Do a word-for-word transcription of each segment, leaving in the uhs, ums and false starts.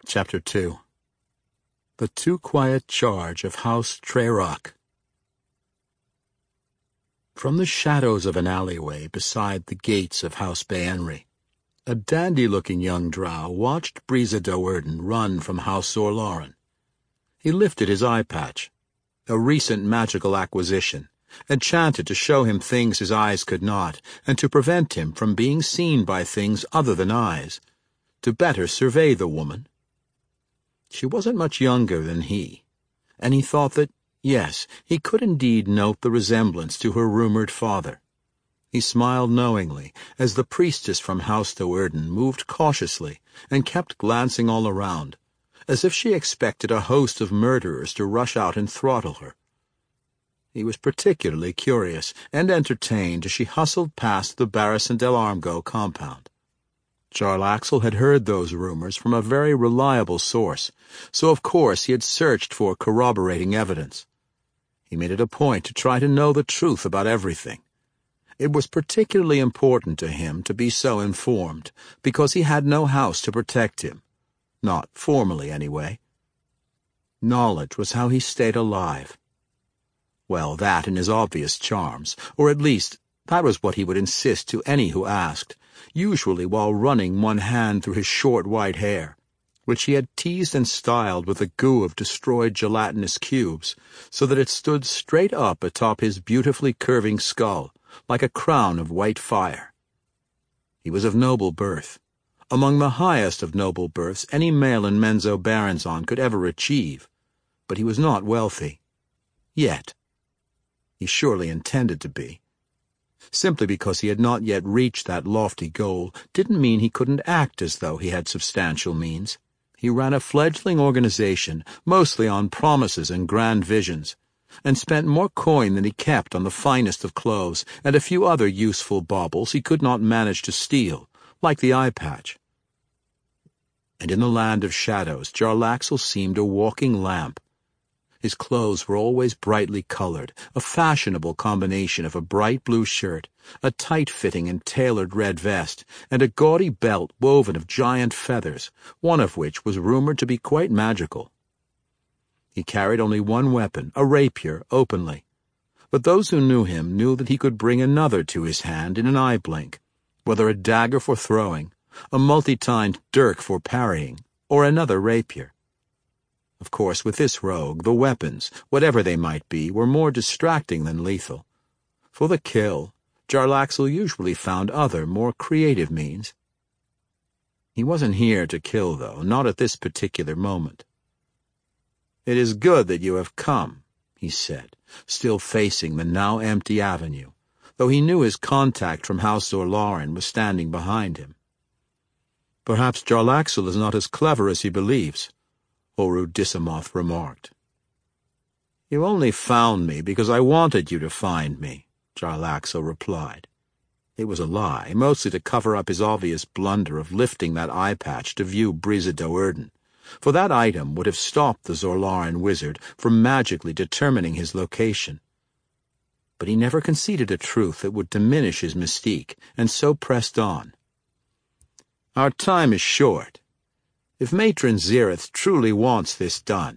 Chapter two. The Too Quiet Charge of House Treyrock. From the shadows of an alleyway beside the gates of House Baenri, a dandy-looking young drow watched Brisa Do'Urden run from House Zorlauren. He lifted his eye patch, a recent magical acquisition, enchanted to show him things his eyes could not, and to prevent him from being seen by things other than eyes, to better survey the woman. She wasn't much younger than he, and he thought that, yes, he could indeed note the resemblance to her rumored father. He smiled knowingly as the priestess from House Do'Urden moved cautiously and kept glancing all around, as if she expected a host of murderers to rush out and throttle her. He was particularly curious and entertained as she hustled past the Barristan del Armgo compound. Jarlaxle had heard those rumors from a very reliable source, so of course he had searched for corroborating evidence. He made it a point to try to know the truth about everything. It was particularly important to him to be so informed, because he had no house to protect him. Not formally, anyway. Knowledge was how he stayed alive. Well, that and his obvious charms, or at least that was what he would insist to any who asked, usually while running one hand through his short white hair, which he had teased and styled with the goo of destroyed gelatinous cubes, so that it stood straight up atop his beautifully curving skull, like a crown of white fire. He was of noble birth, among the highest of noble births any male in Menzoberranzan could ever achieve, but he was not wealthy. Yet. He surely intended to be. Simply because he had not yet reached that lofty goal didn't mean he couldn't act as though he had substantial means. He ran a fledgling organization, mostly on promises and grand visions, and spent more coin than he kept on the finest of clothes and a few other useful baubles he could not manage to steal, like the eye patch. And in the land of shadows, Jarlaxle seemed a walking lamp. His clothes were always brightly colored, a fashionable combination of a bright blue shirt, a tight-fitting and tailored red vest, and a gaudy belt woven of giant feathers, one of which was rumored to be quite magical. He carried only one weapon, a rapier, openly, but those who knew him knew that he could bring another to his hand in an eye blink, whether a dagger for throwing, a multi-tined dirk for parrying, or another rapier. Of course, with this rogue, the weapons, whatever they might be, were more distracting than lethal. For the kill, Jarlaxle usually found other, more creative means. He wasn't here to kill, though, not at this particular moment. "It is good that you have come," he said, still facing the now empty avenue, though he knew his contact from House Zorlauren was standing behind him. "Perhaps Jarlaxle is not as clever as he believes," Horu Dissamoth remarked. "You only found me because I wanted you to find me," Jarlaxle replied. It was a lie, mostly to cover up his obvious blunder of lifting that eye patch to view Brisa Do'Urden, for that item would have stopped the Zorlauren wizard from magically determining his location. But he never conceded a truth that would diminish his mystique, and so pressed on. "Our time is short. If Matron Zereth truly wants this done—"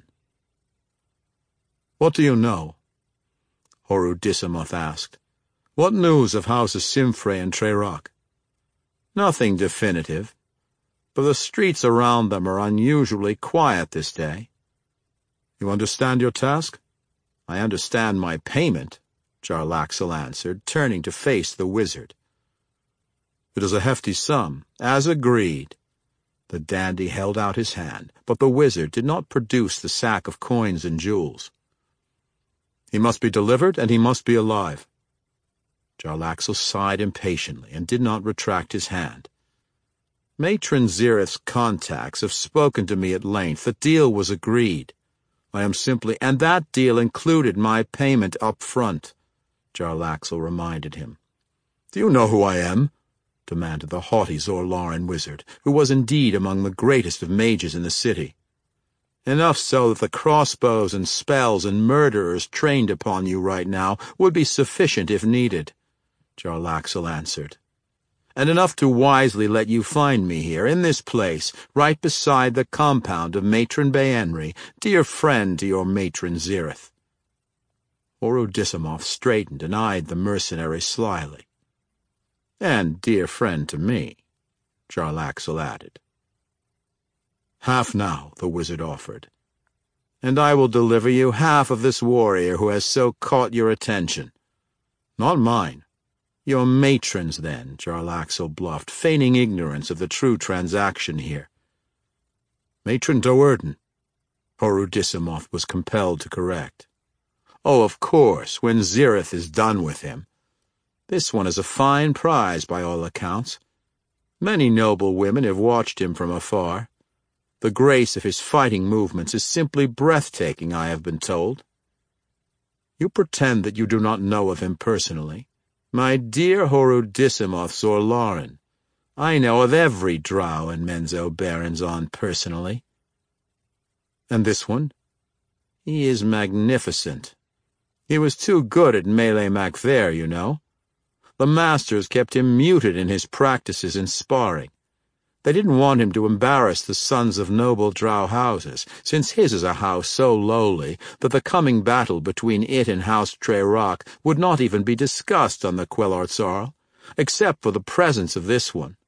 "What do you know?" Horu Dissamoth asked. "What news of Houses Simfrey and Treyrock?" "Nothing definitive, but the streets around them are unusually quiet this day." "You understand your task?" "I understand my payment," Jarlaxle answered, turning to face the wizard. "It is a hefty sum, as agreed." The dandy held out his hand, but the wizard did not produce the sack of coins and jewels. "He must be delivered, and he must be alive." Jarlaxle sighed impatiently and did not retract his hand. "Matron Zereth's contacts have spoken to me at length. The deal was agreed. I am simply— and that deal included my payment up front," Jarlaxle reminded him. "Do you know who I am?" demanded the haughty Zorlauren wizard, who was indeed among the greatest of mages in the city. "Enough so that the crossbows and spells and murderers trained upon you right now would be sufficient if needed," Jarlaxle answered. and enough to wisely let you find me here, in this place, right beside the compound of Matron Baenri, dear friend to your matron Zirith." Horudissimoth straightened and eyed the mercenary slyly. "And dear friend to me," Jarlaxle added. "Half now," the wizard offered, "and I will deliver you half of this warrior who has so caught your attention. Not mine. Your matron's, then," Jarlaxle bluffed, feigning ignorance of the true transaction here. "Matron Do'Urden," Horudissimoth was compelled to correct. "Oh, of course, when Zirith is done with him. This one is a fine prize by all accounts. Many noble women have watched him from afar. The grace of his fighting movements is simply breathtaking, I have been told. You pretend that you do not know of him personally. My dear Horudissimoth Zorlaren, I know of every drow in Menzoberranzan personally. And this one? He is magnificent. He was too good at Melee Macfair, you know. The masters kept him muted in his practices in sparring. They didn't want him to embarrass the sons of noble drow houses, since his is a house so lowly that the coming battle between it and House Treyrock would not even be discussed on the Quelorzarl, except for the presence of this one.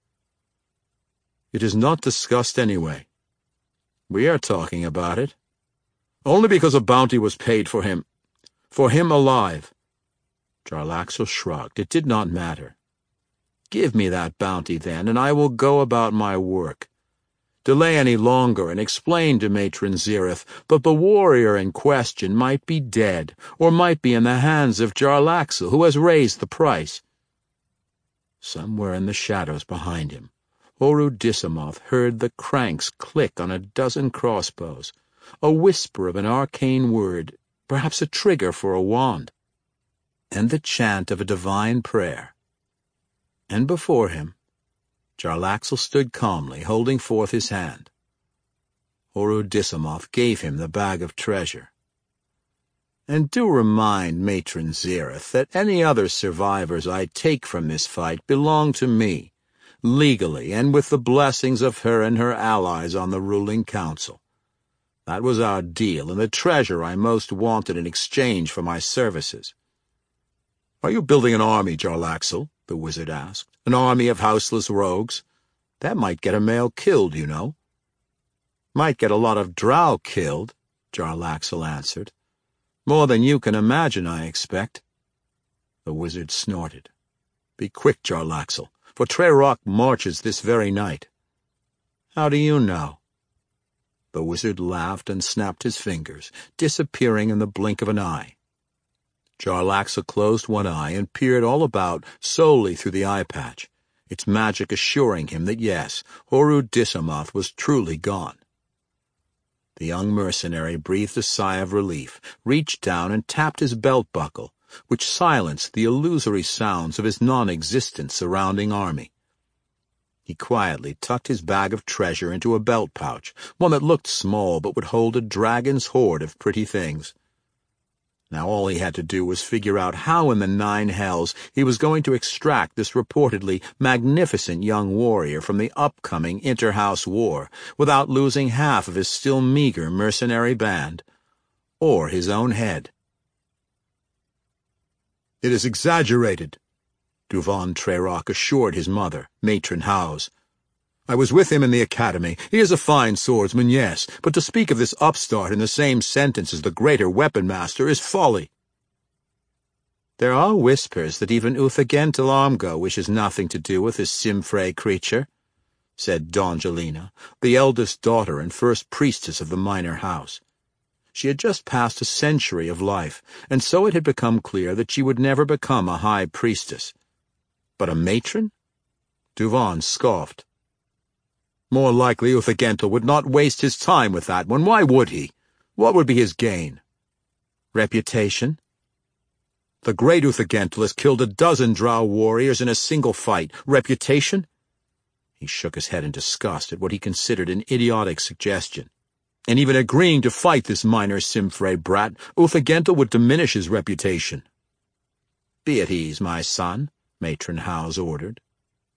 It is not discussed anyway. We are talking about it. Only because a bounty was paid for him. For him alive. Jarlaxle shrugged. It did not matter. Give me that bounty, then, and I will go about my work. Delay any longer and explain to Matron Zirith that the warrior in question might be dead, or might be in the hands of Jarlaxle, who has raised the price. Somewhere in the shadows behind him, Horudissimoth heard the cranks click on a dozen crossbows, a whisper of an arcane word, perhaps a trigger for a wand, and the chant of a divine prayer. And before him, Jarlaxle stood calmly, holding forth his hand. Horudissimoth gave him the bag of treasure. And do remind Matron Zirith that any other survivors I take from this fight belong to me, legally and with the blessings of her and her allies on the ruling council. That was our deal, and the treasure I most wanted in exchange for my services. "Are you building an army, Jarlaxle?" the wizard asked. "An army of houseless rogues? That might get a male killed, you know." "Might get a lot of drow killed," Jarlaxle answered. "More than you can imagine, I expect." The wizard snorted. "Be quick, Jarlaxle, for Treyrock marches this very night." "How do you know?" The wizard laughed and snapped his fingers, disappearing in the blink of an eye. Jarlaxle closed one eye and peered all about solely through the eye patch, its magic assuring him that yes, Horudissimoth was truly gone. The young mercenary breathed a sigh of relief, reached down and tapped his belt buckle, which silenced the illusory sounds of his non-existent surrounding army. He quietly tucked his bag of treasure into a belt pouch, one that looked small but would hold a dragon's hoard of pretty things. Now all he had to do was figure out how in the nine hells he was going to extract this reportedly magnificent young warrior from the upcoming inter-house war without losing half of his still meager mercenary band, or his own head. "It is exaggerated," Duvan Treyrock assured his mother, Matron Howes. "I was with him in the academy. He is a fine swordsman, yes, but to speak of this upstart in the same sentence as the greater weapon master is folly." "There are whispers that even Uthagenntil Armgo wishes nothing to do with this Simfrey creature," said Dongelina, the eldest daughter and first priestess of the minor house. She had just passed a century of life, and so it had become clear that she would never become a high priestess. But a matron? Duvan scoffed. "More likely Uthagenntil would not waste his time with that one. Why would he? What would be his gain?" "Reputation." "The great Uthagenntil has killed a dozen drow warriors in a single fight. Reputation?" He shook his head in disgust at what he considered an idiotic suggestion. "And even agreeing to fight this minor Simfrey brat, Uthagenntil would diminish his reputation." "Be at ease, my son," Matron Howes ordered.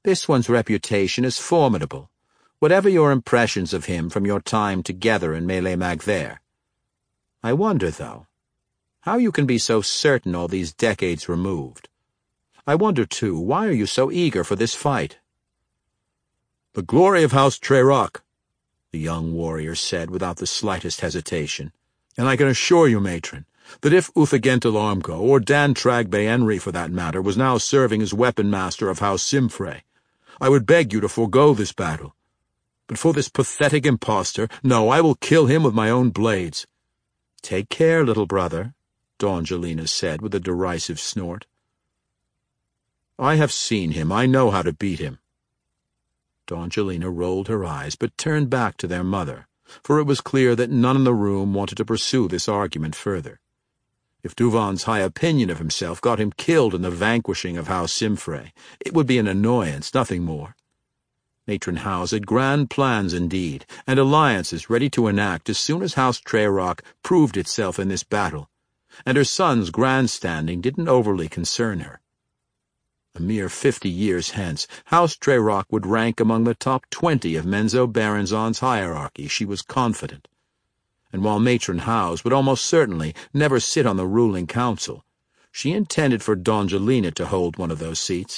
This one's reputation is formidable, whatever your impressions of him from your time together in Mele-Magthere. I wonder, though, how you can be so certain all these decades removed. I wonder, too, why are you so eager for this fight?" "The glory of House Treyrock," the young warrior said without the slightest hesitation. "And I can assure you, matron, that if Uthagenta Armco, or Dan Trag Baenri for that matter, was now serving as weapon master of House Simfrey, I would beg you to forego this battle. But for this pathetic impostor, no, I will kill him with my own blades." "Take care, little brother," Don Gelina said with a derisive snort. "I have seen him. I know how to beat him." Don Gelina rolled her eyes, but turned back to their mother, for it was clear that none in the room wanted to pursue this argument further. If Duvan's high opinion of himself got him killed in the vanquishing of House Simfrey, it would be an annoyance, nothing more. Matron Howes had grand plans indeed, and alliances ready to enact as soon as House Treyrock proved itself in this battle, and her son's grandstanding didn't overly concern her. A mere fifty years hence, House Treyrock would rank among the top twenty of Menzoberranzan's hierarchy, she was confident. And while Matron Howes would almost certainly never sit on the ruling council, she intended for Don Gelina to hold one of those seats.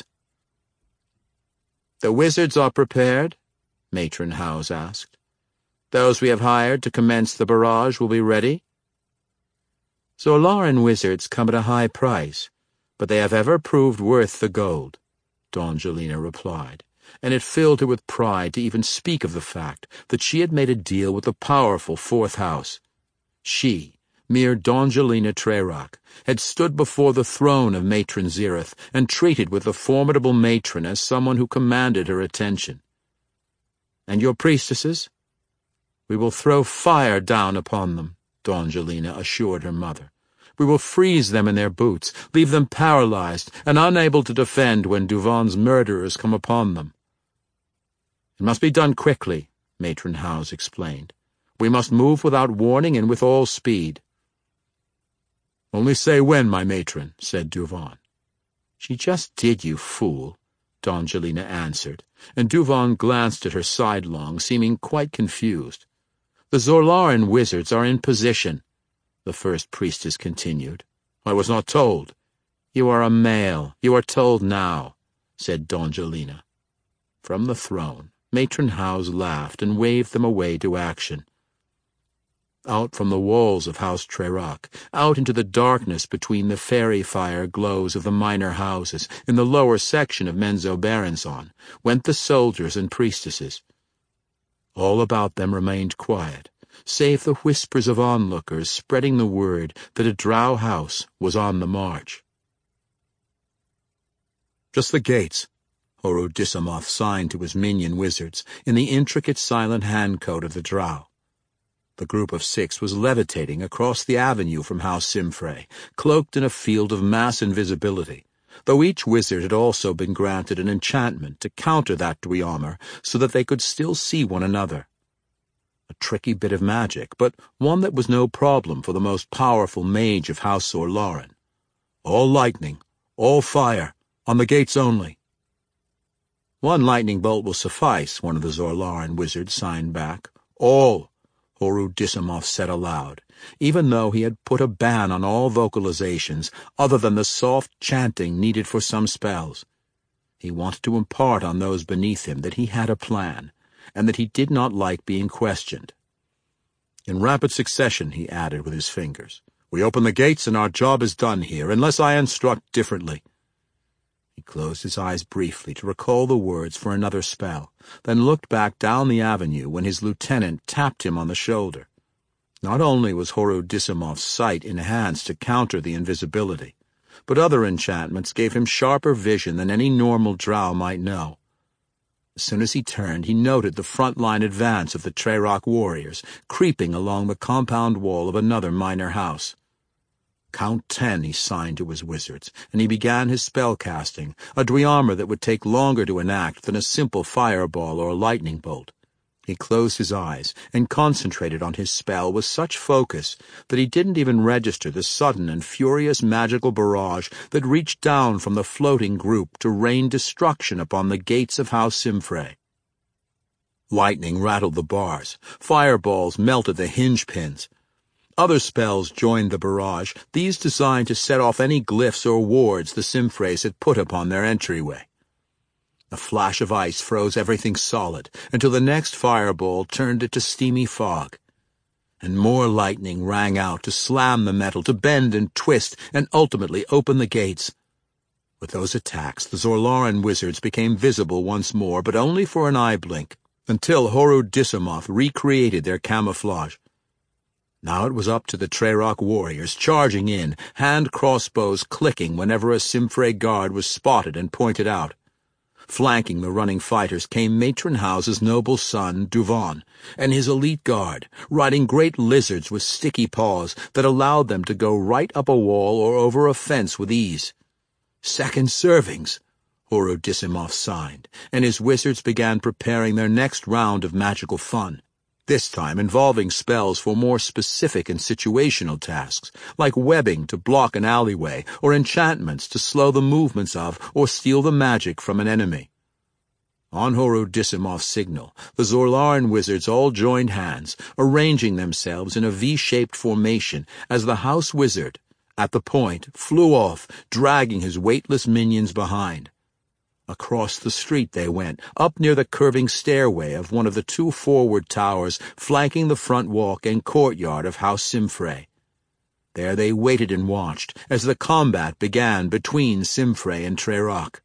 "The wizards are prepared?" Matron Howes asked. "Those we have hired to commence the barrage will be ready?" "Zorlaran wizards come at a high price, but they have ever proved worth the gold," Don Gelina replied, and it filled her with pride to even speak of the fact that she had made a deal with the powerful Fourth House. She, mere Don Gelina Treyrock, had stood before the throne of Matron Zereth and treated with the formidable matron as someone who commanded her attention. "And your priestesses?" "We will throw fire down upon them," Don Gelina assured her mother. "We will freeze them in their boots, leave them paralyzed and unable to defend when Duvan's murderers come upon them." "It must be done quickly," Matron Howes explained. "We must move without warning and with all speed." "Only say when, my matron," said Duvan. "She just did, you fool," Don Gelina answered, and Duvan glanced at her sidelong, seeming quite confused. "The Zorlaran wizards are in position," the first priestess continued. "I was not told." "You are a male. You are told now," said Don Gelina. From the throne, Matron Howes laughed and waved them away to action. Out from the walls of House Treyrock, out into the darkness between the fairy fire glows of the minor houses in the lower section of Menzoberranzan, went the soldiers and priestesses. All about them remained quiet, save the whispers of onlookers spreading the word that a drow house was on the march. "Just the gates," Horudissamoth signed to his minion wizards in the intricate silent hand-code of the drow. The group of six was levitating across the avenue from House Simfrey, cloaked in a field of mass invisibility, though each wizard had also been granted an enchantment to counter that dweomer so that they could still see one another. A tricky bit of magic, but one that was no problem for the most powerful mage of House Zorlaran. "All lightning, all fire, on the gates only." "One lightning bolt will suffice," one of the Zorlaran wizards signed back. "All," Horudissamoth said aloud, even though he had put a ban on all vocalizations other than the soft chanting needed for some spells. He wanted to impart on those beneath him that he had a plan, and that he did not like being questioned. "In rapid succession," he added with his fingers. "We open the gates and our job is done here, unless I instruct differently." He closed his eyes briefly to recall the words for another spell, then looked back down the avenue when his lieutenant tapped him on the shoulder. Not only was Horudissamoth's sight enhanced to counter the invisibility, but other enchantments gave him sharper vision than any normal drow might know. As soon as he turned, he noted the front-line advance of the Treyrock warriors, creeping along the compound wall of another minor house. "Count ten," he signed to his wizards, and he began his spell-casting, a dweomer that would take longer to enact than a simple fireball or lightning bolt. He closed his eyes and concentrated on his spell with such focus that he didn't even register the sudden and furious magical barrage that reached down from the floating group to rain destruction upon the gates of House Simfrey. Lightning rattled the bars. Fireballs melted the hinge pins. Other spells joined the barrage, these designed to set off any glyphs or wards the Simfreys had put upon their entryway. A flash of ice froze everything solid until the next fireball turned it to steamy fog. And more lightning rang out to slam the metal, to bend and twist, and ultimately open the gates. With those attacks, the Zorlaran wizards became visible once more, but only for an eye blink, until Horud Disimoth recreated their camouflage. Now it was up to the Treyrock warriors, charging in, hand crossbows clicking whenever a Simfrey guard was spotted and pointed out. Flanking the running fighters came Matron House's noble son, Duvan, and his elite guard, riding great lizards with sticky paws that allowed them to go right up a wall or over a fence with ease. Second servings, Horud Disimoth signed, and his wizards began preparing their next round of magical fun, this time involving spells for more specific and situational tasks, like webbing to block an alleyway or enchantments to slow the movements of or steal the magic from an enemy. On Horud Disimoth's signal, the Zorlaran wizards all joined hands, arranging themselves in a V-shaped formation as the house wizard, at the point, flew off, dragging his weightless minions behind. Across the street they went, up near the curving stairway of one of the two forward towers flanking the front walk and courtyard of House Simfrey. There they waited and watched as the combat began between Simfrey and Treyrock.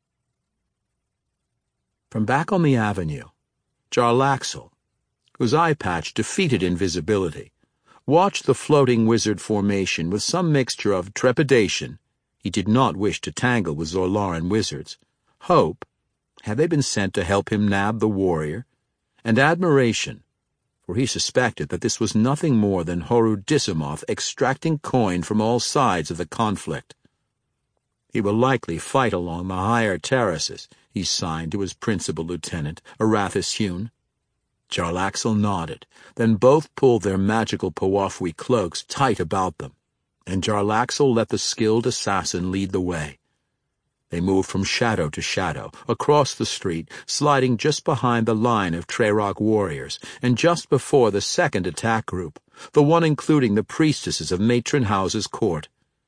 From back on the avenue, Jarlaxle, whose eye patch defeated invisibility, watched the floating wizard formation with some mixture of trepidation — he did not wish to tangle with Zorlaran wizards — hope — had they been sent to help him nab the warrior? And admiration, for he suspected that this was nothing more than Horud Disimoth extracting coin from all sides of the conflict. He will likely fight along the higher terraces, he signed to his principal lieutenant, Arathis Hune. Jarlaxle nodded, then both pulled their magical Powafwi cloaks tight about them, and Jarlaxle let the skilled assassin lead the way. They moved from shadow to shadow, across the street, sliding just behind the line of Treyrock warriors, and just before the second attack group, the one including the priestesses of Matron House's court.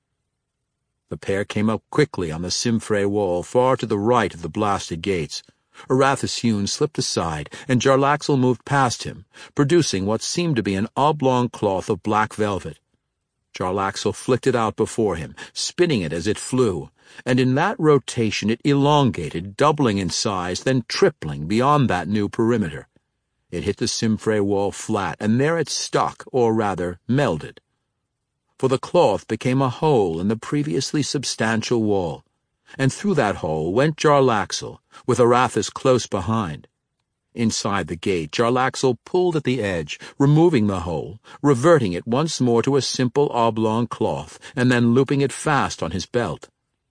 The pair came up quickly on the Simfrey wall far to the right of the blasted gates. Arathis Hune slipped aside, and Jarlaxle moved past him, producing what seemed to be an oblong cloth of black velvet. Jarlaxle flicked it out before him, spinning it as it flew, and in that rotation it elongated, doubling in size, then tripling beyond that new perimeter. It hit the Simfrey wall flat, and there it stuck, or rather, melded. For the cloth became a hole in the previously substantial wall, and through that hole went Jarlaxle, with Arathis close behind. Inside the gate, Jarlaxle pulled at the edge, removing the hole, reverting it once more to a simple oblong cloth, and then looping it fast on his belt.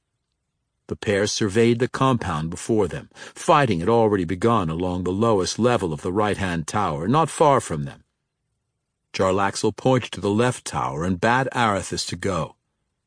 The pair surveyed the compound before them. Fighting had already begun along the lowest level of the right-hand tower, not far from them. Jarlaxle pointed to the left tower and bade Arathis to go.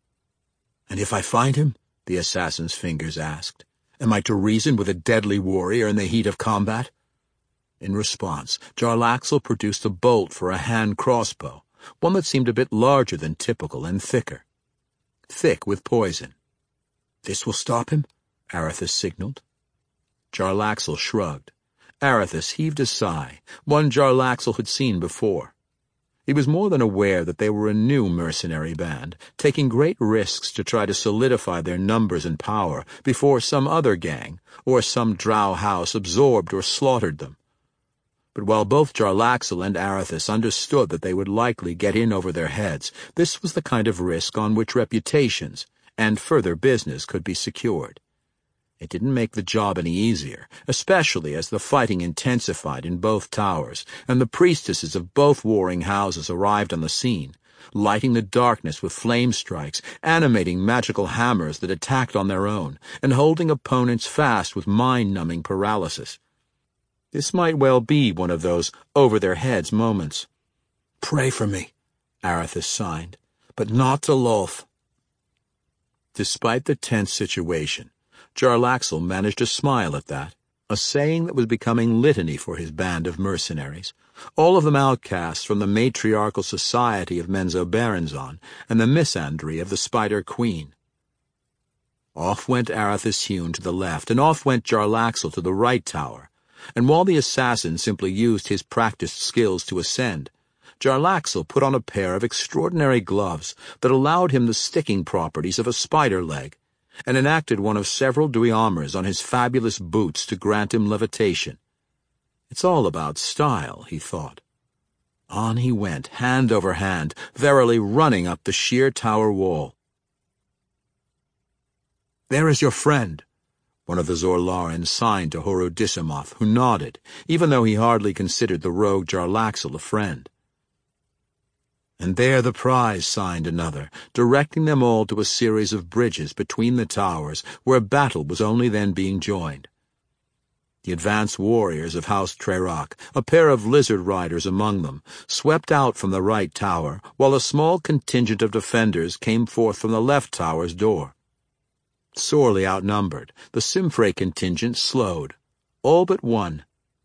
"And if I find him?" the assassin's fingers asked. "Am I to reason with a deadly warrior in the heat of combat?" In response, Jarlaxle produced a bolt for a hand crossbow, one that seemed a bit larger than typical and thicker. Thick with poison. "This will stop him?" Arathis signaled. Jarlaxle shrugged. Arathis heaved a sigh, one Jarlaxle had seen before. He was more than aware that they were a new mercenary band, taking great risks to try to solidify their numbers and power before some other gang or some drow house absorbed or slaughtered them. But while both Jarlaxle and Arathis understood that they would likely get in over their heads, this was the kind of risk on which reputations and further business could be secured. It didn't make the job any easier, especially as the fighting intensified in both towers, and the priestesses of both warring houses arrived on the scene, lighting the darkness with flame strikes, animating magical hammers that attacked on their own, and holding opponents fast with mind-numbing paralysis. This might well be one of those over-their-heads moments. "Pray for me," Arathis signed, "but not to Lolth." Despite the tense situation, Jarlaxle managed to smile at that, a saying that was becoming litany for his band of mercenaries, all of them outcasts from the matriarchal society of Menzoberranzan and the misandry of the Spider Queen. Off went Arathis Hune to the left, and off went Jarlaxle to the right tower, and while the assassin simply used his practiced skills to ascend, Jarlaxle put on a pair of extraordinary gloves that allowed him the sticking properties of a spider leg, and enacted one of several duiamers on his fabulous boots to grant him levitation. It's all about style, he thought. On he went, hand over hand, verily running up the sheer tower wall. "There is your friend," one of the Zorlarans signed to Horudisimoth, who nodded, even though he hardly considered the rogue Jarlaxle a friend. "And there the prize," signed another, directing them all to a series of bridges between the towers where battle was only then being joined. The advance warriors of House Treyrock, a pair of lizard riders among them, swept out from the right tower, while a small contingent of defenders came forth from the left tower's door. Sorely outnumbered, the Simfrey contingent slowed, all but one.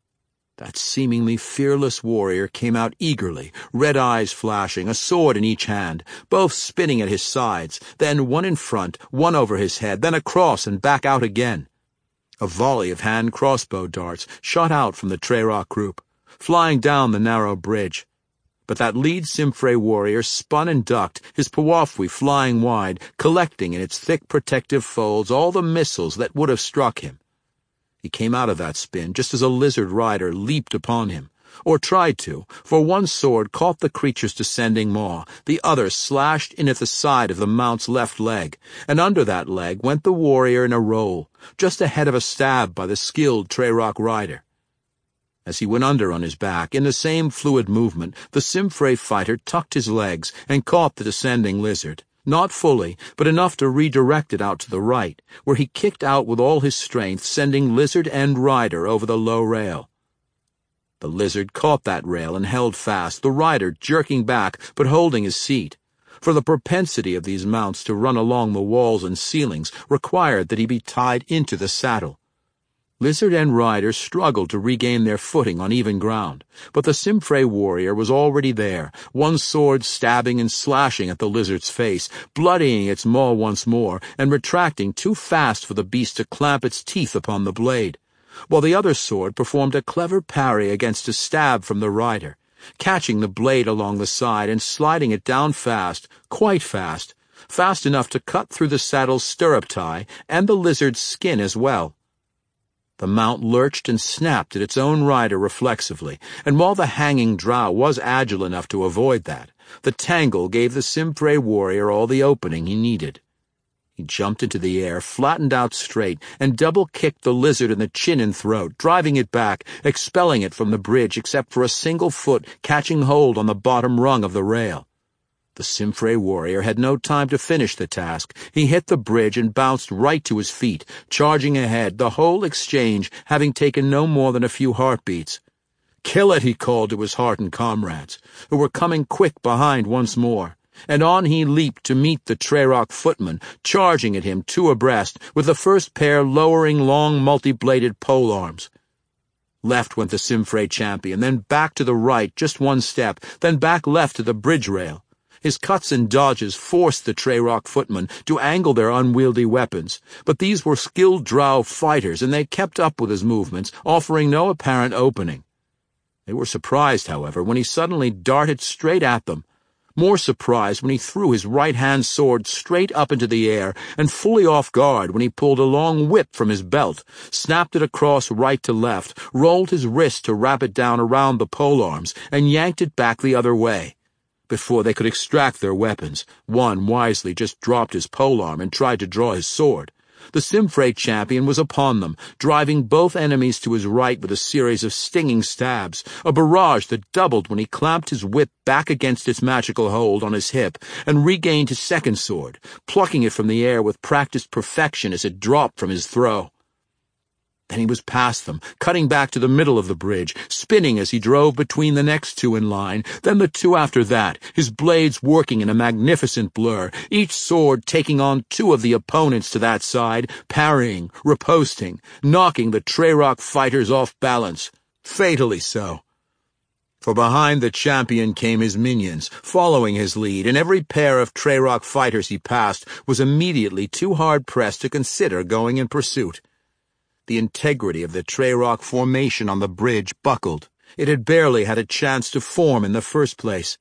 That seemingly fearless warrior came out eagerly, red eyes flashing, a sword in each hand, both spinning at his sides, then one in front, one over his head, then across and back out again. A volley of hand crossbow darts shot out from the Treyrock group, flying down the narrow bridge. But that lead Simfrey warrior spun and ducked, his Powafwi flying wide, collecting in its thick protective folds all the missiles that would have struck him. He came out of that spin just as a lizard rider leaped upon him, or tried to, for one sword caught the creature's descending maw, the other slashed in at the side of the mount's left leg, and under that leg went the warrior in a roll, just ahead of a stab by the skilled Treyrock rider. As he went under on his back, in the same fluid movement, the Simfrey fighter tucked his legs and caught the descending lizard. Not fully, but enough to redirect it out to the right, where he kicked out with all his strength, sending lizard and rider over the low rail. The lizard caught that rail and held fast, the rider jerking back but holding his seat, for the propensity of these mounts to run along the walls and ceilings required that he be tied into the saddle. Lizard and rider struggled to regain their footing on even ground, but the Simfrey warrior was already there, one sword stabbing and slashing at the lizard's face, bloodying its maw once more, and retracting too fast for the beast to clamp its teeth upon the blade, while the other sword performed a clever parry against a stab from the rider, catching the blade along the side and sliding it down fast, quite fast, fast enough to cut through the saddle's stirrup tie and the lizard's skin as well. The mount lurched and snapped at its own rider reflexively, and while the hanging drow was agile enough to avoid that, the tangle gave the Simfrey warrior all the opening he needed. He jumped into the air, flattened out straight, and double-kicked the lizard in the chin and throat, driving it back, expelling it from the bridge except for a single foot catching hold on the bottom rung of the rail. The Simfrey warrior had no time to finish the task. He hit the bridge and bounced right to his feet, charging ahead, the whole exchange having taken no more than a few heartbeats. "Kill it," he called to his heartened comrades, who were coming quick behind once more, and on he leaped to meet the Treyrock footman, charging at him two abreast, with the first pair lowering long multi-bladed polearms. Left went the Simfrey champion, then back to the right just one step, then back left to the bridge rail. His cuts and dodges forced the Treyrock footmen to angle their unwieldy weapons, but these were skilled drow fighters, and they kept up with his movements, offering no apparent opening. They were surprised, however, when he suddenly darted straight at them, more surprised when he threw his right-hand sword straight up into the air, and fully off guard when he pulled a long whip from his belt, snapped it across right to left, rolled his wrist to wrap it down around the polearms, and yanked it back the other way. Before they could extract their weapons, one wisely just dropped his polearm and tried to draw his sword. The Simfrey champion was upon them, driving both enemies to his right with a series of stinging stabs, a barrage that doubled when he clamped his whip back against its magical hold on his hip and regained his second sword, plucking it from the air with practiced perfection as it dropped from his throw. Then he was past them, cutting back to the middle of the bridge, spinning as he drove between the next two in line, then the two after that, his blades working in a magnificent blur, each sword taking on two of the opponents to that side, parrying, riposting, knocking the Treyrock fighters off balance, fatally so. For behind the champion came his minions, following his lead, and every pair of Treyrock fighters he passed was immediately too hard-pressed to consider going in pursuit. The integrity of the Treyrock formation on the bridge buckled. It had barely had a chance to form in the first place.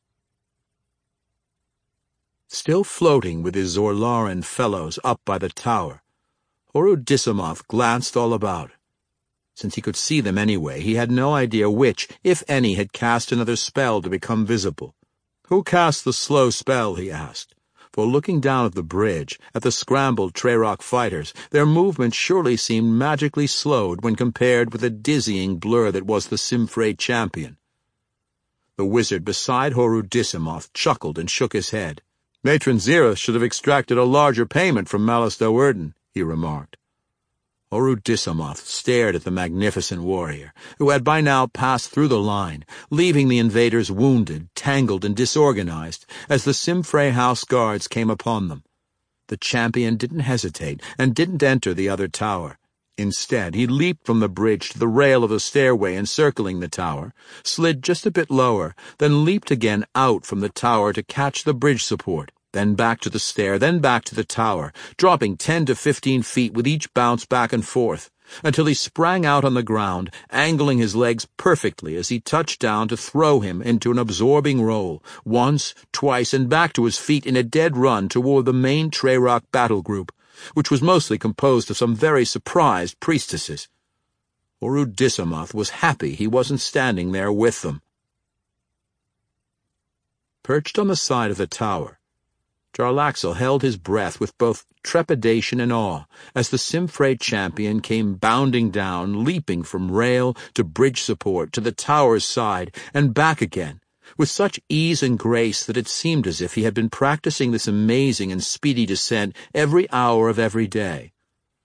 Still floating with his Zorlaran fellows up by the tower, Horud Dissamoth glanced all about. Since he could see them anyway, he had no idea which, if any, had cast another spell to become visible. Who cast the slow spell, he asked. For looking down at the bridge, at the scrambled Treyrock fighters, their movement surely seemed magically slowed when compared with the dizzying blur that was the Simfrey champion. The wizard beside Horud Dissamoth chuckled and shook his head. Matron Zereth should have extracted a larger payment from Malus Do'Urden, he remarked. Horud Dissamoth stared at the magnificent warrior, who had by now passed through the line, leaving the invaders wounded, tangled, and disorganized as the Simfrey House guards came upon them. The champion didn't hesitate and didn't enter the other tower. Instead, he leaped from the bridge to the rail of the stairway encircling the tower, slid just a bit lower, then leaped again out from the tower to catch the bridge support. Then back to the stair, then back to the tower, dropping ten to fifteen feet with each bounce back and forth, until he sprang out on the ground, angling his legs perfectly as he touched down to throw him into an absorbing roll, once, twice, and back to his feet in a dead run toward the main Treyrock battle group, which was mostly composed of some very surprised priestesses. Horud Dissamoth was happy he wasn't standing there with them. Perched on the side of the tower, Jarlaxle held his breath with both trepidation and awe as the Simfrey champion came bounding down, leaping from rail to bridge support to the tower's side and back again, with such ease and grace that it seemed as if he had been practicing this amazing and speedy descent every hour of every day.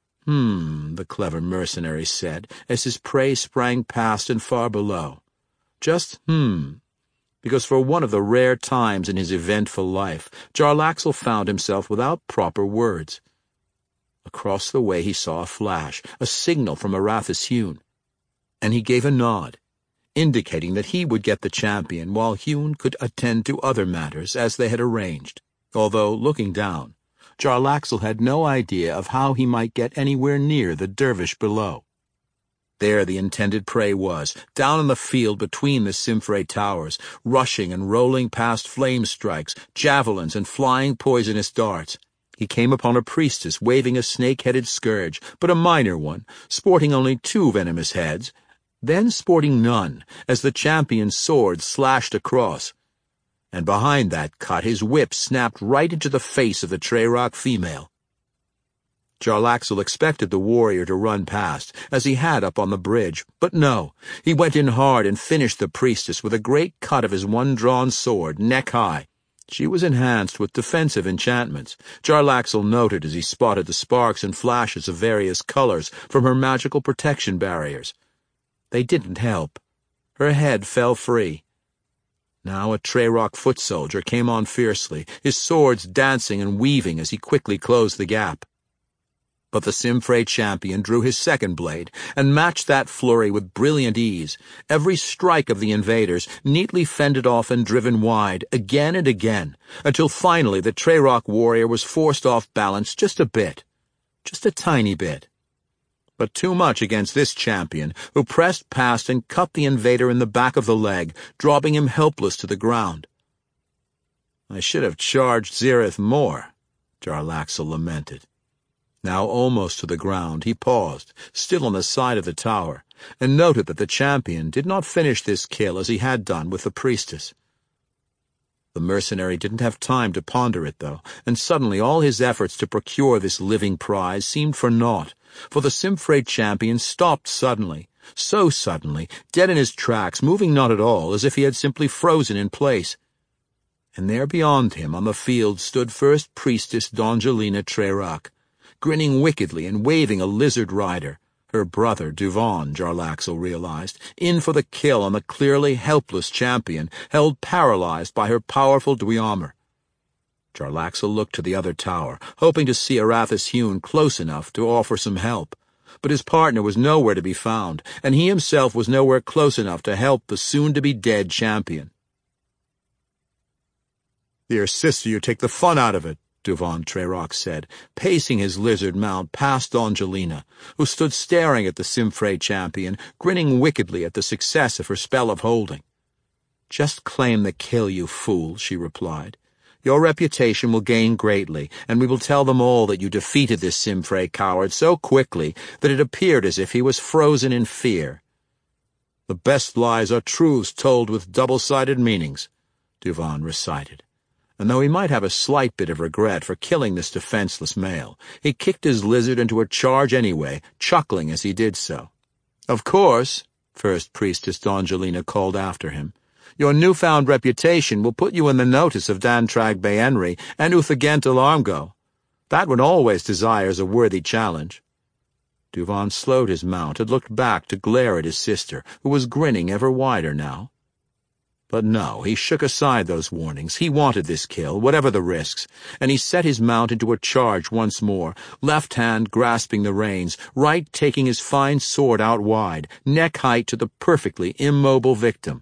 Hmm, the clever mercenary said, as his prey sprang past and far below. Just hmm. Because for one of the rare times in his eventful life, Jarlaxle found himself without proper words. Across the way he saw a flash, a signal from Arathis Hune, and he gave a nod, indicating that he would get the champion while Hune could attend to other matters as they had arranged, although, looking down, Jarlaxle had no idea of how he might get anywhere near the dervish below. There the intended prey was, down in the field between the Simfrey towers, rushing and rolling past flame strikes, javelins, and flying poisonous darts. He came upon a priestess waving a snake-headed scourge, but a minor one, sporting only two venomous heads, then sporting none, as the champion's sword slashed across. And behind that cut his whip snapped right into the face of the Treyrock female. Jarlaxle expected the warrior to run past, as he had up on the bridge, but no, he went in hard and finished the priestess with a great cut of his one-drawn sword, neck-high. She was enhanced with defensive enchantments, Jarlaxle noted as he spotted the sparks and flashes of various colors from her magical protection barriers. They didn't help. Her head fell free. Now a Treyrock foot soldier came on fiercely, his swords dancing and weaving as he quickly closed the gap. But the Simfrey champion drew his second blade and matched that flurry with brilliant ease, every strike of the invaders neatly fended off and driven wide, again and again, until finally the Treyrock warrior was forced off balance just a bit, just a tiny bit. But too much against this champion, who pressed past and cut the invader in the back of the leg, dropping him helpless to the ground. I should have charged Zereth more, Jarlaxle lamented. Now almost to the ground, he paused, still on the side of the tower, and noted that the champion did not finish this kill as he had done with the priestess. The mercenary didn't have time to ponder it, though, and suddenly all his efforts to procure this living prize seemed for naught, for the Simfrey champion stopped suddenly, so suddenly, dead in his tracks, moving not at all, as if he had simply frozen in place. And there beyond him on the field stood First Priestess Donjalina Treyrock, grinning wickedly and waving a lizard rider, Her brother, Duvan, Jarlaxle realized, in for the kill on the clearly helpless champion, held paralyzed by her powerful Dweomer. Jarlaxle looked to the other tower, hoping to see Arathis Hune close enough to offer some help. But his partner was nowhere to be found, and he himself was nowhere close enough to help the soon-to-be-dead champion. "Dear sister, you take the fun out of it," Duvan Treyrock said, pacing his lizard mount past Angelina, who stood staring at the Simfrey champion, grinning wickedly at the success of her spell of holding. "Just claim the kill, you fool," she replied. "Your reputation will gain greatly, and we will tell them all that you defeated this Simfrey coward so quickly that it appeared as if he was frozen in fear." "The best lies are truths told with double-sided meanings," Duvan recited. And though he might have a slight bit of regret for killing this defenseless male, he kicked his lizard into a charge anyway, chuckling as he did so. "Of course," First Priestess Angelina called after him, "your newfound reputation will put you in the notice of Dantrag Baenri and Uthagent Alarmgo. That one always desires a worthy challenge." Duvan slowed his mount and looked back to glare at his sister, who was grinning ever wider now. But no, he shook aside those warnings. He wanted this kill, whatever the risks, and he set his mount into a charge once more, left hand grasping the reins, right taking his fine sword out wide, neck height to the perfectly immobile victim.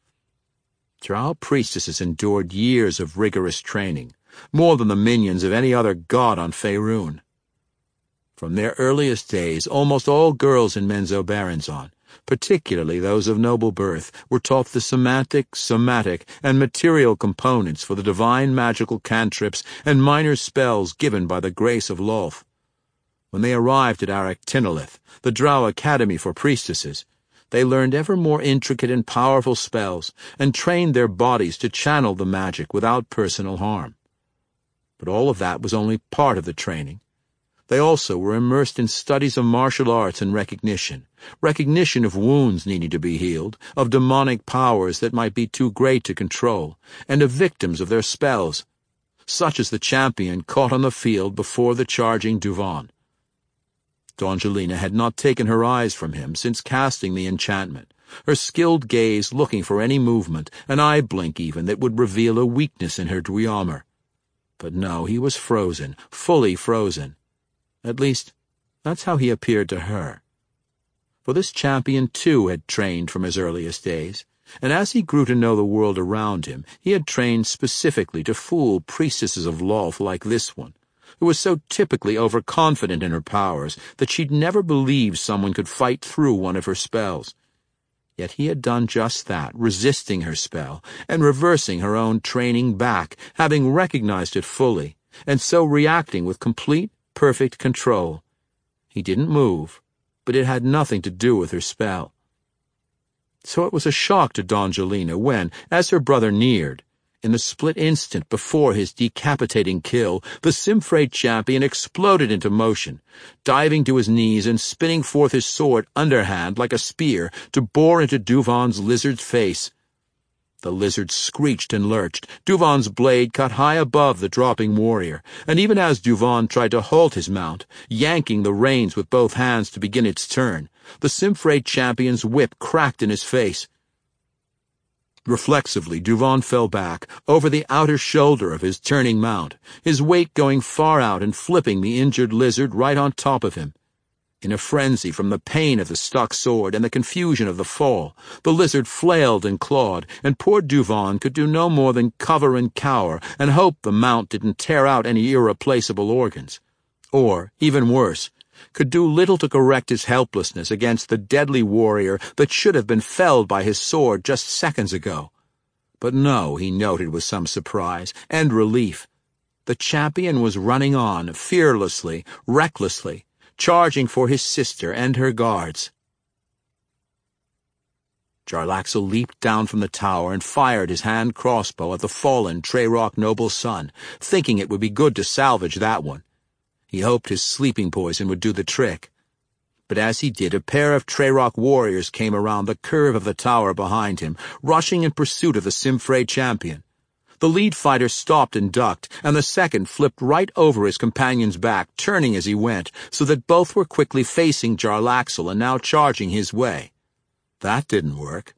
Drow priestesses endured years of rigorous training, more than the minions of any other god on Faerûn. From their earliest days, almost all girls in Menzoberranzan, particularly those of noble birth, were taught the semantic, somatic, and material components for the divine magical cantrips and minor spells given by the grace of Lolth. When they arrived at Arach Tinolith, the Drow Academy for priestesses, they learned ever more intricate and powerful spells, and trained their bodies to channel the magic without personal harm. But all of that was only part of the training. They also were immersed in studies of martial arts and recognition, recognition of wounds needing to be healed, of demonic powers that might be too great to control, and of victims of their spells, such as the champion caught on the field before the charging Duvan. Angelina had not taken her eyes from him since casting the enchantment, her skilled gaze looking for any movement, an eye blink even, that would reveal a weakness in her Dweomer. But no, he was frozen, fully frozen. At least, that's how he appeared to her. For this champion, too, had trained from his earliest days, and as he grew to know the world around him, he had trained specifically to fool priestesses of Lolth like this one, who was so typically overconfident in her powers that she'd never believe someone could fight through one of her spells. Yet he had done just that, resisting her spell, and reversing her own training back, having recognized it fully, and so reacting with complete, perfect control. He didn't move, but it had nothing to do with her spell. So it was a shock to Angelina when, as her brother neared, in the split instant before his decapitating kill, the Simfrey champion exploded into motion, diving to his knees and spinning forth his sword underhand like a spear to bore into Duvan's lizard's face. The lizard screeched and lurched. Duvan's blade cut high above the dropping warrior, and even as Duvan tried to halt his mount, yanking the reins with both hands to begin its turn, the Simfrey champion's whip cracked in his face. Reflexively, Duvan fell back, over the outer shoulder of his turning mount, his weight going far out and flipping the injured lizard right on top of him. In a frenzy from the pain of the stuck sword and the confusion of the fall, the lizard flailed and clawed, and poor Duvan could do no more than cover and cower and hope the mount didn't tear out any irreplaceable organs. Or, even worse, could do little to correct his helplessness against the deadly warrior that should have been felled by his sword just seconds ago. But no, he noted with some surprise and relief. The champion was running on, fearlessly, recklessly, charging for his sister and her guards. Jarlaxle leaped down from the tower and fired his hand crossbow at the fallen Treyrock noble's son, thinking it would be good to salvage that one. He hoped his sleeping poison would do the trick. But as he did, a pair of Treyrock warriors came around the curve of the tower behind him, rushing in pursuit of the Simfrey champion. The lead fighter stopped and ducked, and the second flipped right over his companion's back, turning as he went, so that both were quickly facing Jarlaxle and now charging his way. That didn't work.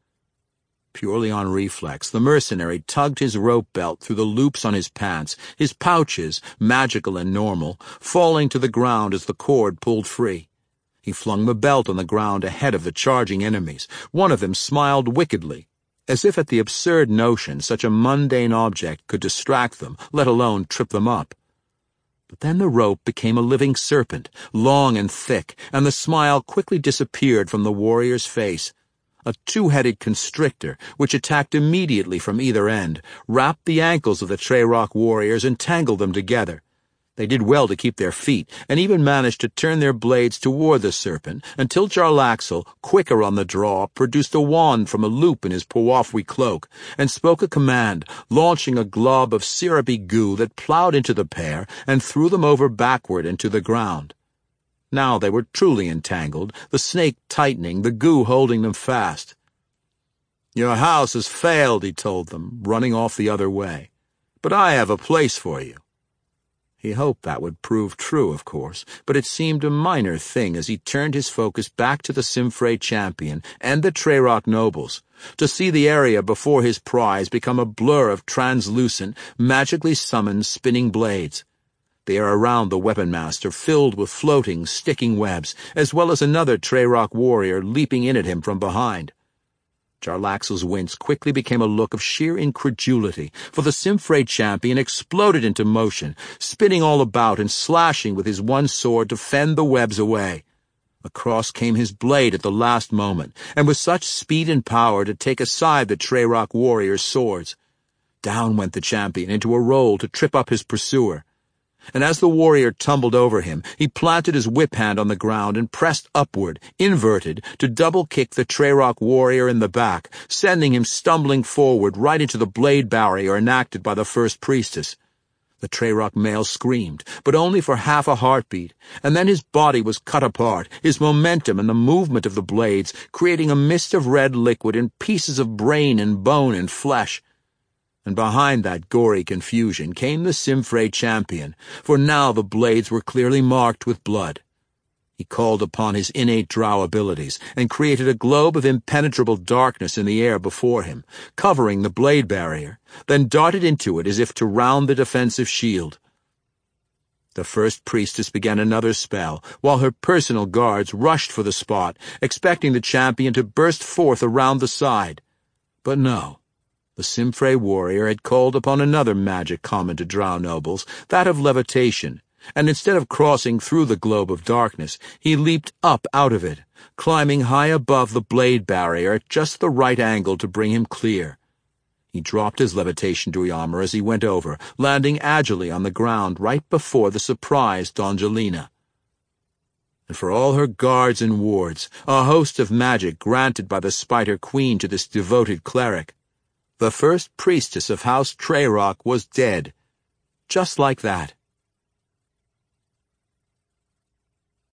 Purely on reflex, the mercenary tugged his rope belt through the loops on his pants, his pouches, magical and normal, falling to the ground as the cord pulled free. He flung the belt on the ground ahead of the charging enemies. One of them smiled wickedly, as if at the absurd notion such a mundane object could distract them, let alone trip them up. But then the rope became a living serpent, long and thick, and the smile quickly disappeared from the warrior's face. A two-headed constrictor, which attacked immediately from either end, wrapped the ankles of the Treyrock warriors and tangled them together. They did well to keep their feet, and even managed to turn their blades toward the serpent, until Jarlaxle, quicker on the draw, produced a wand from a loop in his Powafwi cloak, and spoke a command, launching a glob of syrupy goo that plowed into the pair and threw them over backward into the ground. Now they were truly entangled, the snake tightening, the goo holding them fast. "Your house has failed," he told them, running off the other way. "But I have a place for you." He hoped that would prove true, of course, but it seemed a minor thing as he turned his focus back to the Simfrey champion and the Treyrock nobles, to see the area before his prize become a blur of translucent, magically summoned spinning blades. The air around the weapon master filled with floating, sticking webs, as well as another Treyrock warrior leaping in at him from behind. Jarlaxle's wince quickly became a look of sheer incredulity, for the Simfrey champion exploded into motion, spinning all about and slashing with his one sword to fend the webs away. Across came his blade at the last moment, and with such speed and power to take aside the Treyrock warriors' swords. Down went the champion into a roll to trip up his pursuer. And as the warrior tumbled over him, he planted his whip hand on the ground and pressed upward, inverted, to double-kick the Treyrock warrior in the back, sending him stumbling forward right into the blade barrier enacted by the first priestess. The Treyrock male screamed, but only for half a heartbeat, and then his body was cut apart, his momentum and the movement of the blades creating a mist of red liquid and pieces of brain and bone and flesh. And behind that gory confusion came the Simfrey champion, for now the blades were clearly marked with blood. He called upon his innate drow abilities and created a globe of impenetrable darkness in the air before him, covering the blade barrier, then darted into it as if to round the defensive shield. The first priestess began another spell, while her personal guards rushed for the spot, expecting the champion to burst forth around the side. But no. The Simfrey warrior had called upon another magic common to drow nobles, that of levitation, and instead of crossing through the globe of darkness, he leaped up out of it, climbing high above the blade barrier at just the right angle to bring him clear. He dropped his levitation duiammer as he went over, landing agilely on the ground right before the surprised Donjalina. And for all her guards and wards, a host of magic granted by the Spider Queen to this devoted cleric, the first priestess of House Treyrock was dead. Just like that.